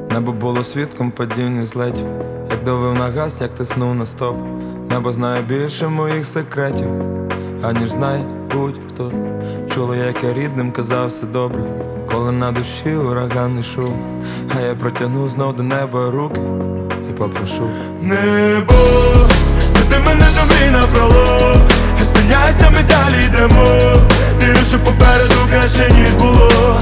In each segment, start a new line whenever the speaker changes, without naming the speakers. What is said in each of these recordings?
Небо було свідком падіння злетів. Як давив на газ, як тиснув на стоп. Небо знає більше моїх секретів, аніж знає будь-хто. Чула, як я рідним казав все добре, коли на душі ураганний шум. А я протягну знов до неба руки і попрошу: небо, веди мене до мрій напролом. Не спиняйте, ми далі йдемо. Вірю, що попереду краще, ніж було.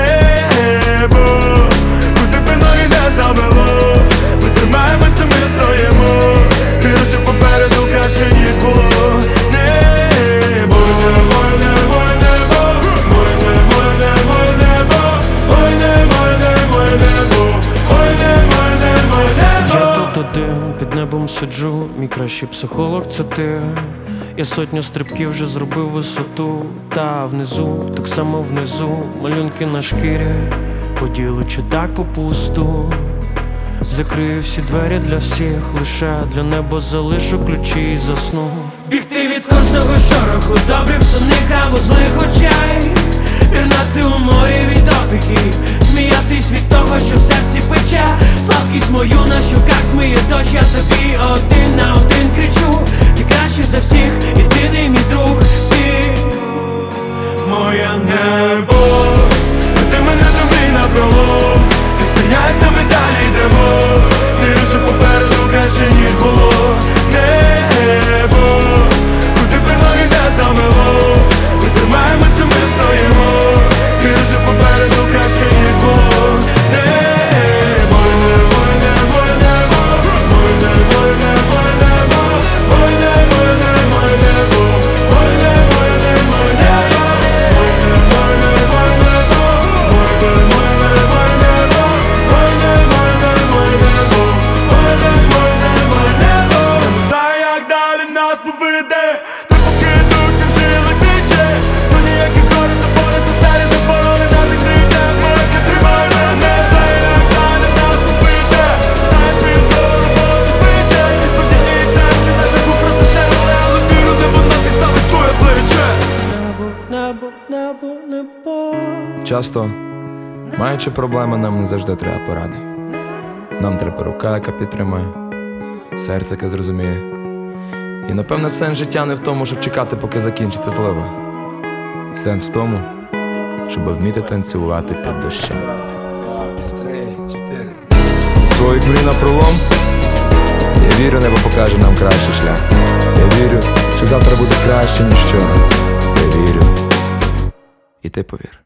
Небо, куди би ноги не замело, ми тримаємося, ми стоїмо. Вірю, що попереду краще, ніж було. Небо, ой, небо, небо, ой, небо, небо, небо, ой, небо, небо, небо, ой, небо, небо, небо.
Я тут один, під небом сиджу, мій кращий психолог це ти. Я сотню стрибків вже зробив висоту, та внизу, так само внизу, малюнки на шкірі, поділу чи так попусту. Закрию всі двері для всіх, лише для неба залишу ключі і засну. Бігти від кожного шороху, добрих сонних або злих очей, пірнати у морі від опіків, сміятись від того, що в серці пече. Слабкість мою на щоках змиє дощ, я тобі один на один кричу: ти кращий за всіх, єдиний мій друг, ти
моє небо, веди мене до мрій напролом. Не спиняйте, ми далі йдемо. Вірю, що попереду краще, ніж було. Небо, куди би ноги не замело, ми тримаємося, ми стоїмо. Вірю, що попереду краще, ніж було. Небо, небо, небо, небо, ой, небо, небо, небо, ой, небо, небо, небо, ой, небо, небо, небо, ой, небо, небо, небо, ой, небо, небо, небо, ой, небо, небо, небо, ой, небо, небо, небо. Я не знаю, як далі нас поведе, та поки йдуть, не вжили тече. Ну ніяких горів заборів, та старі заборони нас закрите. Поки тримай мене, знаю, як далі нас поведе. Знаєш, під роботу пече. І сподівні і темні на шляху просистели, але віру, небо нам підставить своє плече.
небо, небо, небо, небо.
Часто, маючи проблеми, нам не завжди треба поради. Нам треба рука, яка підтримає, серце, яке зрозуміє. І напевне сенс життя не в тому, щоб чекати, поки закінчиться злива. Сенс в тому, щоб вміти танцювати під дощем. Своїх мрій напролом, я вірю, небо покаже нам кращий шлях. Я вірю, що завтра буде краще, ніж вчора. Я вірю, і ти повір.